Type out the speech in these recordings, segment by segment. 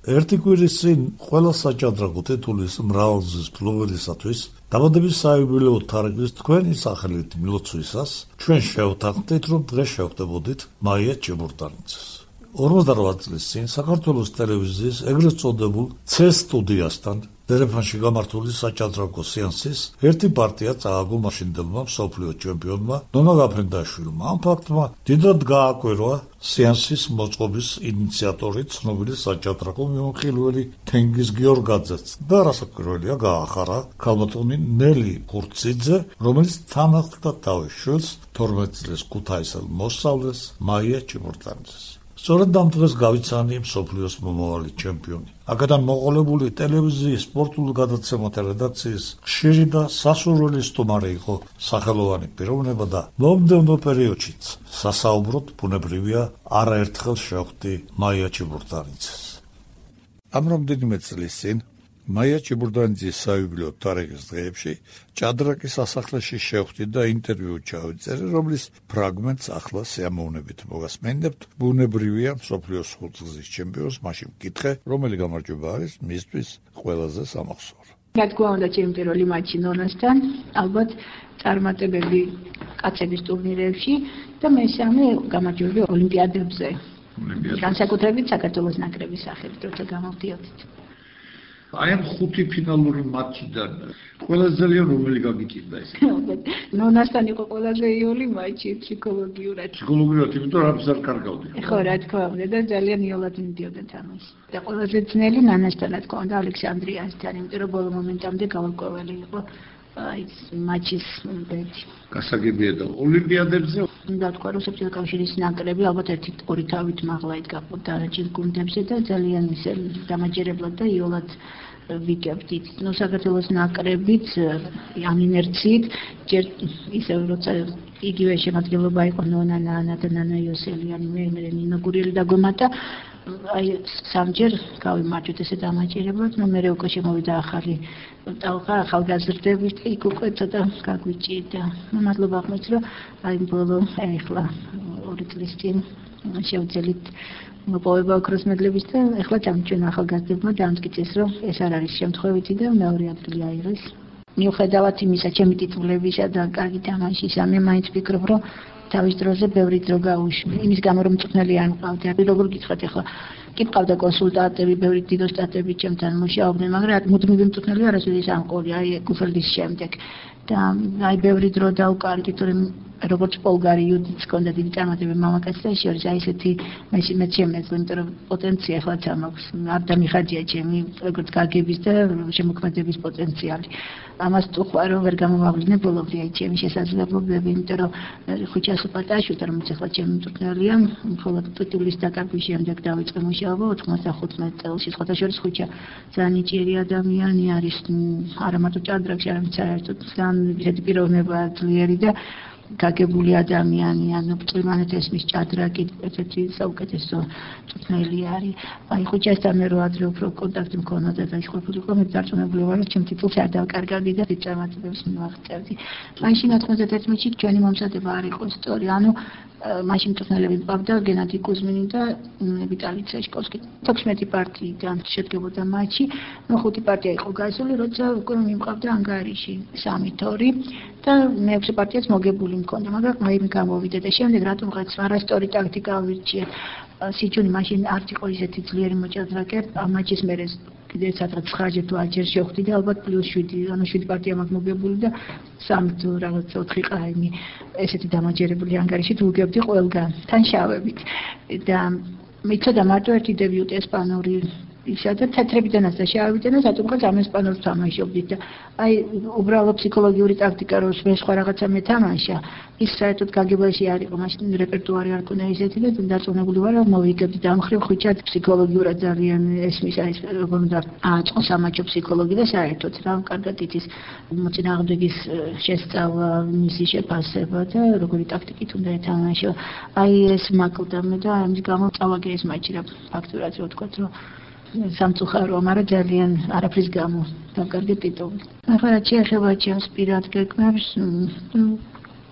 ერთი კვირის წინ ყველა საჭადრაკო ტიტულის მრავალგზის მფლობელისათვის დაბადების საიუბილეო თარიღის თქვენი სახელით მილოცვისას ჩვენ შევთანხმდით, რომ დღეს შევხვდებოდით მაია ჭებურტანიძეს. 58 წლის წინ საქართველოს ტელევიზიის ეგრეთ წოდებულ C სტუდიასთან დერეფანში გამართული საჭადრაკო სეანსის ერთი პარტია წააგო მაშინდელმა მსოფლიო ჩემპიონმა ნონა გაფრინდაშვილმა. ამ ფაქტმა დიდად გააკვირვა სეანსის მოწყობის ინიციატორი ცნობილი საჭადრაკო მიმოხილველი თენგიზ გიორგაძეც და რასაკვირველია გაახარა ქალბატონი ნელი ხურციძე, რომელიც თან ახლდა თავის შვილს 12 წლის ქუთაისელ მოსწავლეს მაია ჭებურტანიძეს. სწორედ ამ დღეს გავიცანი მსოფლიოს მომავალი ჩემპიონი. აქედან მოყოლებული ტელევიზიის სპორტულ გადაცემათა რედაქციის ხშირი და სასურველი სტუმარი იყო სახელოვანი პიროვნება და მომდევნო პერიოდშიც სასაუბროდ ბუნებრივია არაერთხელ შევხვდი მაია ჭებურტანიძეს. ამ რამდენიმე წლის წინ მაია ჭებურტანიძის საიუბილეო თარიღის დღეებში ჭადრაკის სასახლეში შევხვდი და ინტერვიუ ჩავიწერე, რომლის ფრაგმენტს ახლა სიამოვნებით მოგასმენდებთ. ბუნებრივია მსოფლიოს 5 წლის ჩემპიონს მაშინ ვკითხე, რომელი გამარჯვება არის მისთვის ყველაზე სამახსოვრო. რა თქმა უნდა, ჩემი პირველი მატჩი ნონასთან, ალბათ წარმატებები კაცების ტურნირებში და მესამე გამარჯვება ოლიმპიადებზე. განსაკუთრებით საქართველოს ნაკრების სახელით, როცა გამოვდიოდით. აი ამ 5 ფინალური მატჩიდან ყველაზე ძალიან რომელი გაგიჭირდა ეს? ნონასთან იყო ყველაზე იოლი მატჩი ფსიქოლოგიურად. ფსიქოლოგიურად, იმიტომ რომ არ კარგავდი. ხო, რა თქმა უნდა და ძალიან იოლად მიდიოდა თამაში. და ყველაზე ძნელი ნანასთან რა თქმა უნდა ალექსანდრიასთან, იმიტომ რომ ბოლო მომენტამდე გავარკვეველი იყო აი მატჩის ბედი. გასაგებია და ოლიმპიადებზე უნდა თქვა რომ საბჭოთა კავშირის ნაკრები ალბათ 1-2 თავით მაღლა იდგა დანარჩენ გუნდებზე და ძალიან ისე დამაჯერებლად და იოლად ვიგებდით. ნუ საქართველოს ნაკრებით ამ ინერციით ჯერ ისე როცა იგივე შემადგენლობა იყო ნონა ნანა და ნანა იოსელიანი, მე ნინო გურიელი და გომატა აი სამჯერ გავიმარჯვეთ ესე დამაჯერებლად, ნუ მე უკვე შემოვიდა ახალი ტალღა ახალგაზრდებით, იქ უკვე ცოტა გაგვიჭირდა. მადლობა ხმით რომ აი ბოლო ახლა 2 წლის წინ შევძელით მოპოვება ოქროს მედლების და ახლა ჩვენ ახალგაზრდებმა დამტკიცეს რომ ეს არ არის შემთხვევითი და მეორე ადგილი აიღეს. მიუხედავად იმისა, ჩემი ტიტულებისა და კარგი თამაშისა, მე მაინც ვფიქრობ რომ თავის დროზე ბევრი დრო გაუშვი. იმის გამო რომ მწვრთნელი არ მყავდა. როგორ გითხრათ ახლა კი მყავდა კონსულტანტები, ბევრი დიდო სტატები ჩემთან მუშაობდნენ, მაგრამ მუდმივი მწვრთნელი არასოდეს არ მყოლია, აი გუფერდის შემდეგ. და აი ბევრი დრო დავკარგე, თორემ როგორც პოლგარი იუდიც ჰქონდა დიდი წარმატება მამაკაცთა შორის, აი ესეთი მე შემეძლო, იმიტომ რომ პოტენცია ახლა ჩამაქვს. არ დამიხარჯია ჩემი როგორც გაგების და შემოქმედების პოტენციალი. ამას თუხვა რომ ვერ გამომავლინე ბოლომდე აი ჩემი შესაძლებლობები, იმიტომ რომ ხუჩას უპატაშოთ, რომელიც ახლა ჩემი მწვრთნელია, მხოლოდ ტიტულის დაკარგვის შემდეგ დავიწყე მუშაობა 95 წელს. სხვათა შორის ხუჩა ძალიან ნიჭიერი ადამიანი არის, არა მარტო ჭადრაკში, არამედ საერთოდ ძალიან ისეთი პიროვნება ძლიერი და გაგებული ადამიანია, ანუ წვიმანეთს მის ჭადრაკი ერთ-ერთი საუკეთესო მწვრთნელი არის. აი ხუჩასთან მე რო ადრე უფრო კონტაქტი მქონოდა და ის ყოფილიყო, მე დარწმუნებული ვარ, რომ ჩემ ტიტულს არ დავკარგავდი და წარმატებებს მივაღწევდი. მაშინ 91 წლში ჩვენი მომზადება არ იყო სწორი, ანუ მაშინ მწვრთნელები მყავდა გენადი კუზმინი და ვიტალი ცეშკოვსკი. 16 პარტიიდან შედგებოდა მატჩი, ნუ 5 პარტია იყო გასული, როცა უკვე მიმყავდა ანგარიში 3-2 და მე-6 პარტიაც მოგებული მქონდა, მაგრამ აი მე გამოვიდა და შემდეგ რატომ რაღაც არასწორი ტაქტიკა ვირჩიე. სიჩუნი მაშინ არც იყო ისეთი ძლიერი მოჭადრაკე, ამ მატჩის მერე კიდე სადღაც 9 თუ 10 ჯერ შევხვდი და ალბათ +7, ანუ 7 პარტია მაქვს მოგებული და 3 თუ რაღაც 4 ყაიმი ესეთი დამაჯერებული ანგარიშით ვუგებდი ყველგან, თან შავებით. და მე ცოტა მარტო ერთი დებიუტი ესპანური ისა და თეთრებიდანაც და შავებიდანაც რატომღაც ამ ესპანურს თამაშობდით და აი უბრალოდ ფსიქოლოგიური ტაქტიკა როს მე სხვა რაღაცა მეთამაშა ის საერთოდ გაგებაში არ იყო, მაშინ რეპერტუარი არ ქონდა ისეთი და დარწმუნებული ვარ რომ მოვიგებდი და ამ ხრივ ხუჩად ფსიქოლოგიურად ძალიან ესმის არის როგორ უნდა აწყოს სამაჩო ფსიქოლოგი და საერთოდ რა კარგად იცის მოწინააღმდეგის შესწავლა, მისი შეფასება და როგორი ტაქტიკით უნდა ეთამაშო. აი ეს მაკლდა მე და ამის გამო წავაგე ეს მატჩი რა ფაქტურად რო ვთქვა რომ სამწუხარო, მაგრამ ძალიან არაფრის გამო დავკარგე ტიტული. ახლა რაც შეეხება ჩემს პირად გეგმებს,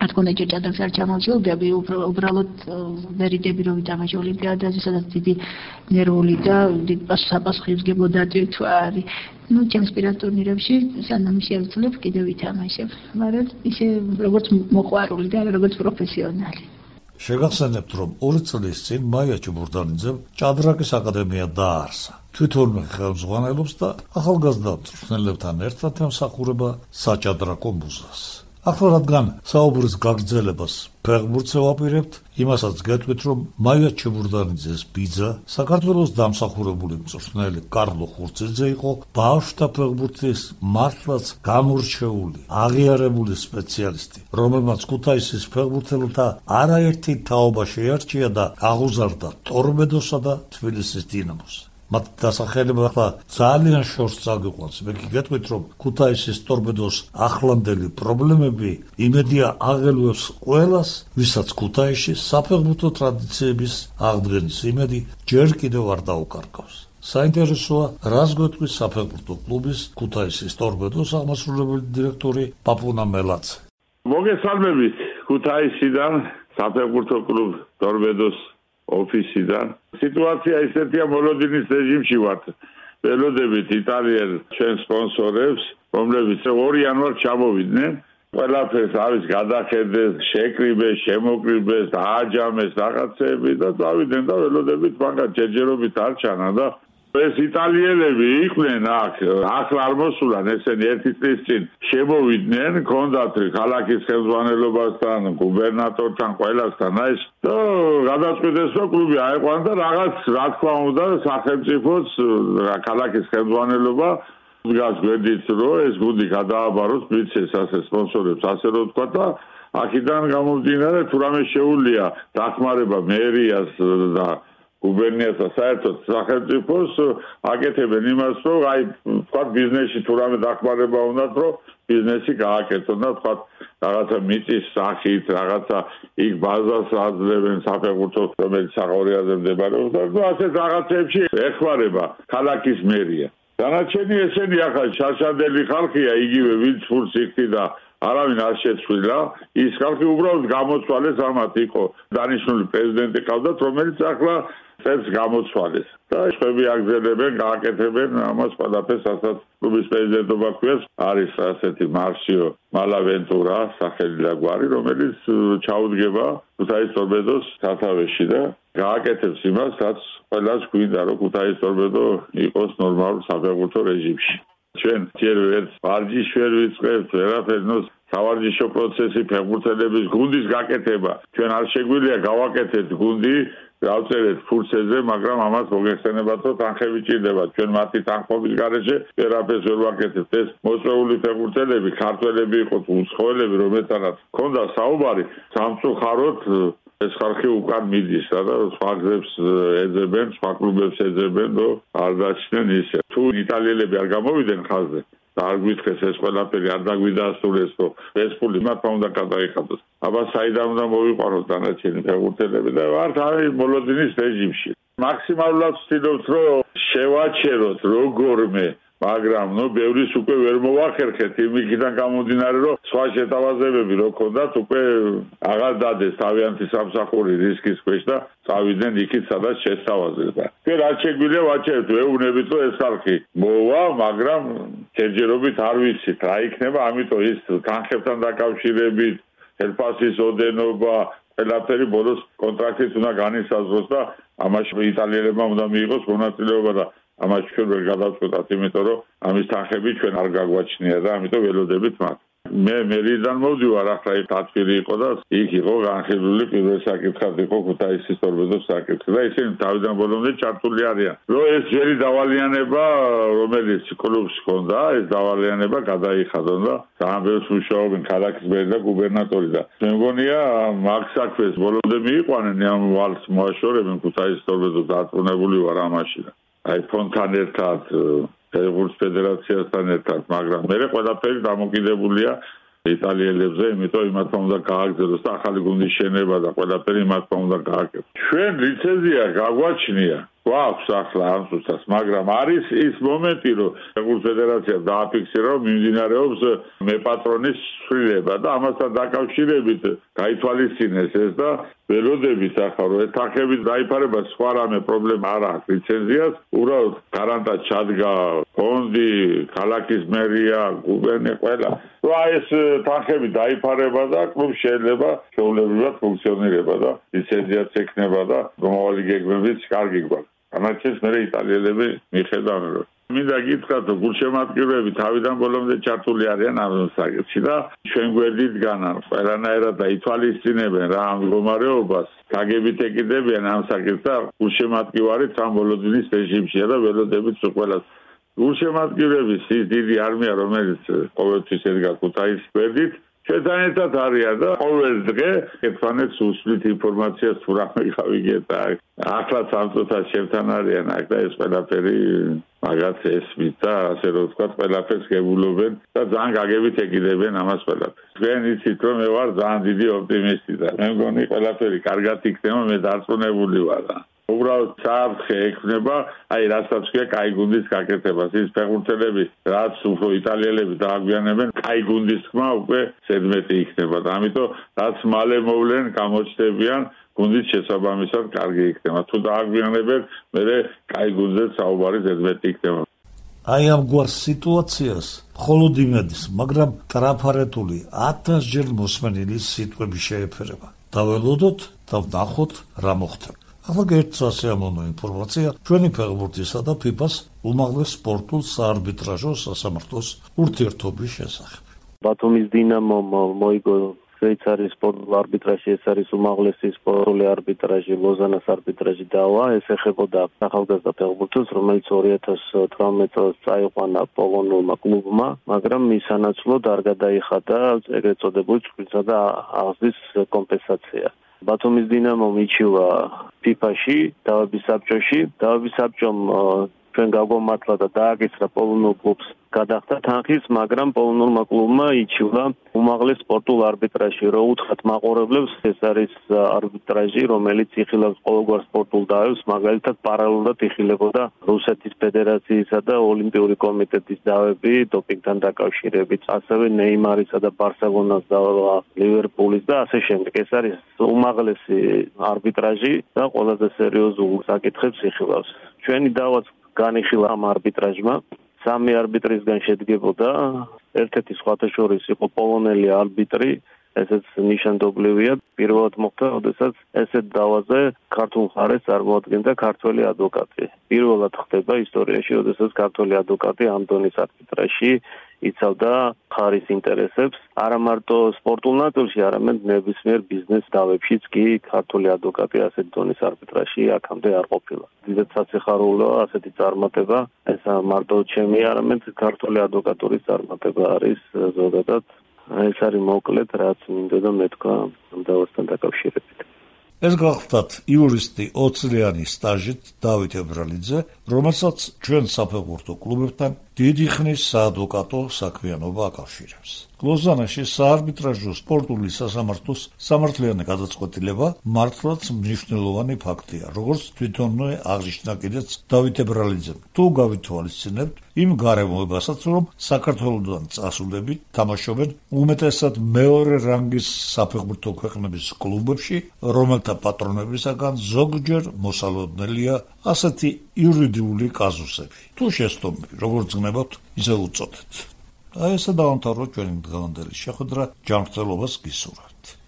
რა თქმა უნდა ჭადრაკს არ ჩამოვშორდები, უბრალოდ ვერიდები რომ ვიტამაშე ოლიმპიადაზე, სადაც დიდი ნერვული და დიდ საპასუხისმგებლო დატვირთვა არის. ჩემს პირად ტურნირებში სანამ შევძლებ კიდევ ვითამაშებ, მაგრამ ისე როგორც მოყვარული და როგორც პროფესიონალი. შეგახსენებთ, რომ 2 წლის წინ მაია ჭუბურდანიძემ ჭადრაკის აკადემია დააარსა. თვითონვე ხელმძღვანელობს და ახალგაზრდა მწვრთნელებთან ერთად ემსახურება საჭადრაკო მუზას. ახლა რადგან საუბრის გაგრძელებას ფეხბურთზე ვაპირებთ, იმასაც გეტყვით, რომ მაია ჭუბურდანიძეს ბიძა საქართველოს დამსახურებული მწვრთნელი კარლო ხურციძე იყო ბავშვთა ფეხბურთის მართლაც გამორჩეული, აღიარებული სპეციალისტი, რომელმაც ქუთაისის ფეხბურთელთა არაერთი თაობა შეარჩია და აღუზარდა ტორპედოსა და თბილისის დინამოს. მათ დასახელება ახლა ძალიან შორს წაგიყვანს. მე გეტყვით, რომ ქუთაისის ტორპედოს ახლანდელი პრობლემები იმედია აღელვებს ყველას, ვისაც ქუთაისში საფეხბურთო ტრადიციების აღდგენის იმედი ჯერ კიდევ არ დაუკარგავს. საინტერესოა, რას გვეტყვის საფეხბურთო კლუბის ქუთაისის ტორპედოს აღმასრულებელი დირექტორი პაპუნა მელაძე. მოგესალმებით ქუთაისიდან, საფეხბურთო კლუბ ტორპედოს ოფისიდან. სიტუაცია ისეთია, მოლოდინის რეჟიმში ვართ. ველოდებით იტალიელ ჩვენ სპონსორებს, რომლებიც 2 იანვარს ჩამოვიდნენ. ყველაფერს არის გადახედეს, შეკრიბეს, შემოკრიბეს, დააჯამეს რაღაცები და წავიდნენ და ველოდებით მაგათ ჯერჯერობით არ ჩანა და ეს იტალიელები იყვნენ აქ არ მოსულან, ესენი 1 წლის წინ შემოვიდნენ, ჰქონდათ ქალაქის ხელმძღვანელობასთან, გუბერნატორთან, ყველასთან ეს და გადაწყვიტეს, რომ კლუბი აიყვანა და რაღაც რა თქმა უნდა სახელმწიფოც ქალაქის ხელმძღვანელობა დგას გვერდით, რომ ეს გუნდი გადააბაროს მიცეს ასე სპონსორებს, ასე რომ თქვა და აქედან გამომდინარე თუ რამე შეუძლია დახმარება მერიას და გუბერნიას და საერთოდ სახელმწიფოს აკეთებენ იმას, რომ აი თქვა ბიზნესში თუ რამე დახმარება უნდათ, რომ ბიზნესი გააკეთონ და თქვა რაღაცა მიწის სახით, რაღაცა იქ ბაზას აძლევენ საფეხბურთო, რომელიც საყოველთაოდ მდებარეობს და ასეთ რაღაცებში ეხმარება ქალაქის მერია. დანარჩენი ესენი ახლა შარშანდელი ხალხია, იგივე ვინც ფულს იქთი და არავინ არ შეცვლილა, ის ხალხი უბრალოდ გამოცვალეს, ამათ იყო დანიშნული პრეზიდენტი ყავდათ, რომელიც ახლა წელს გამოცვალეს. და შეხვედრები აგზელებენ, გააკეთებენ ამას ყველაფერს, რასაც კლუბის პრეზიდენტობა ქვია, არის ასეთი მარსიო მალავენტურა, სახელი და გვარი, რომელიც ჩაუდგება ქუთაისის ტორპედოს სათავეში და გააკეთებს იმას, რაც ყველას გვინდა, რომ ქუთაისის ტორპედო იყოს ნორმალურ საფეხბურთო რეჟიმში. ჩვენ ერთ ვარჯიშს ვერ ვიწყებთ, ვერაფერს სავარჯიშო პროცესი, ფეხბურთელების გუნდის გაკეთება. ჩვენ არ შეგვიძლია გავაკეთეთ გუნდი, გავწერეთ ფურცეზე, მაგრამ ამას მოგეხსენებათ, რომ თანხები ჭირდება. ჩვენ მათი თანხმობის გარეშე ვერაფერს ვერ ვაკეთებთ. ეს მოწვეული ფეხბურთელები, ქართველები იყოთ, უცხოელები, რომელთანაც ჰქონდა საუბარი, სამწუხაროდ ეს ხალხი უკან მიდის და სხვა გზებს ეძებენ, სხვა კლუბებს ეძებენ, რომ არ დაჩნდნენ ისე. თუ იტალიელები არ გამოვიდნენ ხაზზე და არ გვითხრეს ეს ყველაფერი, არ დაგვიდასტურეს, რომ ეს ფული მათმა უნდა გადაიხადოს. აბა საიდან უნდა მოვიყვანოთ დანარჩენი ფეხბურთელები და ვართ არის მოლოდინის რეჟიმში. მაქსიმალურად ვცდილობთ, რომ შევაჩეროთ როგორმე, მაგრამ ბევრის უკვე ვერ მოვახერხეთ იმიდან გამომდინარე, რომ სხვა შეთავაზებები რო ქონდათ, უკვე აღარ დადეს თავიანთი სამსახური რისკის ქვეშ და წავიდნენ იქით, სადაც შესთავაზეს. ჩვენ არ შეგვიძლია ვაჩეროთ, ვეუბნებით, რომ ეს ხალხი მოვა, მაგრამ ჯერჯერობით არ ვიცით რა იქნება, ამიტომ ის თანხებთან დაკავშირებით, ელფასის ოდენობა, ყველაფერი ბოლოს კონტრაქტით უნდა განისაზღვროს და ამაში იტალიელებმა უნდა მიიღოს მონაწილეობა და ამას ჩვენ ვერ გადავწყვეტთ, იმიტომ რომ ამის თანხები ჩვენ არ გაგვაჩნია და ამიტომ ველოდებით მათ. მე მერიდან მოვდივარ, ახლა ეს დაწვილი იყო და იქ იყო განხილული პირველ საკითხად იყო ქუთაისის ტორპედოს საკითხი და ისინი თავიდან ბოლომდე ჩართული არიან. რომ ეს ჯერი დავალიანება, რომელიც კლუბს ჰქონდა, ეს დავალიანება გადაიხადონ და ძალიან ბევრს მუშაობენ ქალაქის მერი და გუბერნატორი და მე მგონია მაგ საქმეს ბოლომდე მიიყვანენ, ამ ვალს მოაშორებენ ქუთაისის ტორპედოს დარწმუნებული ვარ ამაში. აი ფონთან ერთად ფეხბურთის ფედერაციასთან ერთად, მაგრამ მე ყველაფერი დამოკიდებულია იტალიელებზე, იმიტომ იმათმა უნდა გააგრძელოს და ახალი გუნდის შენება და ყველაფერი იმათმა უნდა გააკეთოს. ჩვენ ლიცენზია გაგვაჩნია, გვაქვს ახლა ამ სუსტას, მაგრამ არის ის მომენტი, რომ ფეხბურთის ფედერაცია დააფიქსირა, რომ მიმდინარეობს მეპატრონის ცვლილება და ამასთან დაკავშირებით გაითვალისწინეს ეს და ველოდებით ახლა რომ ეთანხებით დაიფარება სხვა რამე პრობლემა არ აქვს ლიცენზიას, უბრალოდ გარანტად ჩადგა ფონდი, ქალაქის მერია, გუბერნია ყველა. რა ეს თანხები დაიფარება და კლუბი შეიძლება შეულებრივად ფუნქციონირება და ლიცენზიაც ექნება და მომავალი გეგმებიც კარგი გვაქვს. განაჩენს მე იტალიელები მიხედავენ რომ მინდა გითხრათ რომ გულშემატკივრები თავიდან ბოლომდე ჩართული არიან ამ საკითხში და ჩვენ გვერდით განან ყველანაირად დაითვალისწინებენ რა ამ მდგომარეობას გაგებით ეკიდებიან ამ საკითხს და გულშემატკივარით ამ ბოლოდინის რეჟიმშია და ველოდებით ყველას გულშემატკივრების ის დიდი არმია რომელიც ყოველთვის ედგა ქუთაისის გვერდით ჩვენთან ერთად არიან და ყოველ დღე ერთმანეთს უსვით ინფორმაციას თუ რამე გავიგეთ აქ ახლაც ამ წუთას ჩვენთან არიან აქ და ეს ყველაფერი მაგათ ესმით და ასე რომ ვთქვათ ყველაფერს გებულობენ და ძალიან გაგებით ეკიდებიან ამას ყველაფერს. თქვენ იცით რომ მე ვარ ძალიან დიდი ოპტიმისტი და მე მგონი ყველაფერი კარგად იქნება, მე დარწმუნებული ვარ. უბრალოდ საფრთხე ექნება, აი რასაც ქვია კაი გუნდის გაკეთებას. ის ფეხბურთელები, რაც უფრო იტალიელები დააგვიანებენ, კაი გუნდის თქმა უკვე ზედმეტი იქნება და ამიტომ რაც მალე მოვლენ, გამოჩნდებიან გუნდის შესაბამისად კარგი იქნება. თუ დააგვიანებენ, მე კაი გუნდზე საუბარი ზედმეტი იქნება. აი ამგვარ სიტუაციას მხოლოდ იმედის, მაგრამ ტრაფარეთული 1000-ჯერ მოსმენილი სიტყვები შეეფერება. დაველოდოთ და ვნახოთ რა მოხდება. ახლა გერწა ამონო ინფორმაცია ჩვენი ფეხბურთისა და FIFA-ს უმაღლეს სპორტულ საარბიტრაჟო სასამართლოს ურთიერთობის შესახებ. ბათუმის დინამო მოიგო შვეიცარიის სპორტულ არბიტრაჟში, ეს არის უმაღლესი სპორტული არბიტრაჟი, ლოზანას არბიტრაჟი დავა, ეს ეხებოდა ახალგაზრდა ფეხბურთელს, რომელიც 2018 წელს წაიყვანა პოლონურმა კლუბმა, მაგრამ მის სანაცვლოდ არ გადაიხადა ეგრეთ წოდებული წყვილსა და აღზრდის კომპენსაცია. ბათუმის დინამო მიჩივა FIFA-ში, დავების საბჭოში, დავების საბჭომ ჩვენ გაგვამართლა და დააკისრა პოლონურ კლუბს გადახდა თანხის, მაგრამ პოლონურმა კლუბმა იჩივლა უმაღლეს სპორტულ არბიტრაჟში, რო უთხრათ მაყურებლებს, ეს არის არბიტრაჟი, რომელიც იხილავს ყოველგვარ სპორტულ დავებს, მაგალითად პარალელურად იხილებოდა რუსეთის ფედერაციისა და ოლიმპიური კომიტეტის დავები დოპინგთან დაკავშირებით, ასევე ნეიმარისა და ბარსელონას დავა, ლივერპულის და ასე შემდეგ. ეს არის უმაღლესი არბიტრაჟი და ყველაზე სერიოზულ საკითხებს იხილავს. ჩვენი დავაც განიხილა ამ არბიტრაჟმა. 3 არბიტრისგან შედგებოდა, ერთ-ერთი სხვათა შორის იყო პოლონელი არბიტრი, ესეც ნიშანდობლივია. პირველად მოხდა, როდესაც ესეთ დავაზე ქართულ მხარეს წარმოადგენდა ქართველი ადვოკატი. პირველად ხდება ისტორიაში, როდესაც ქართველი ადვოკატი ამ დონის არბიტრაჟში იცავდა მხარის ინტერესებს, არა მარტო სპორტულ ნაწილში, არამედ ნებისმიერ ბიზნეს დავებშიც კი ქართული ადვოკატი ასეთ დონის არბიტრაჟში აქამდე არ ყოფილა. დიდად სასიხარულოა ასეთი წარმატება, ეს მარტო ჩემი, არამედ ქართული ადვოკატურის წარმატება არის ზოგადად. ეს არის მოკლედ, რაც მინდოდა მეთქვა ამ დავასთან დაკავშირებით. ეს გახლდათ იურისტი 20 წლიანი სტაჟით დავით ებრალიძე, რომელსაც ჩვენ საფეხბურთო კლუბებთან დიდი ხნის საადვოკატო საქმიანობა აკავშირებს. ლოზანაში საარბიტრაჟო სპორტული სასამართლოს სამართლიანი გადაწყვეტილება მართლაც მნიშვნელოვანი ფაქტია, როგორც თვითონვე აღნიშნა კიდეც დავით ებრალიძემ. თუ გავითვალისწინებთ იმ გარემოებასაც, რომ საქართველოსთან წასულები თამაშობენ უმეტესად მეორე რანგის საფეხბურთო ქვეყნების კლუბებში, რომელთა პატრონებისაგან ზოგჯერ მოსალოდნელია ასეთი იურიდიული კაზუსები. თუ შესტომები, როგორც გნებავთ, ისე უწოდეთ. აი ესე დავამთავროთ ჩვენი დღევანდელი შეხვედრა, ჯანმრთელობას გისურვებთ.